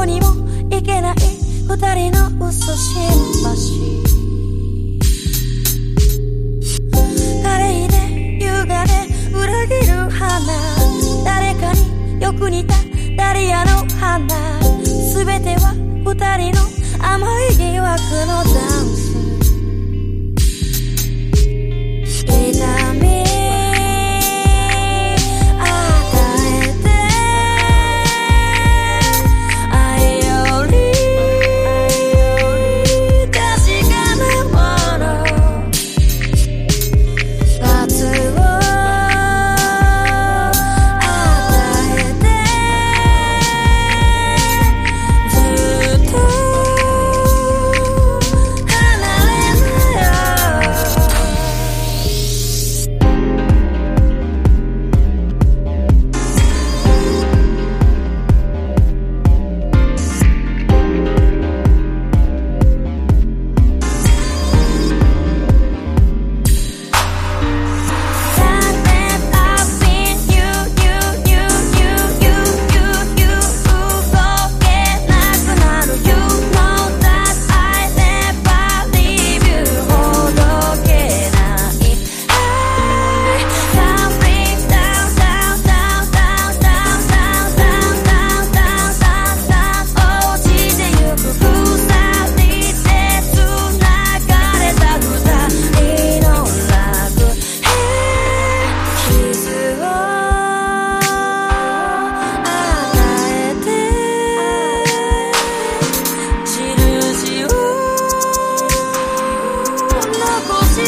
にも行けない二人の嘘心橋。枯れ木で優雅で裏切る花、誰かによく似たダリアの花、すべては二人の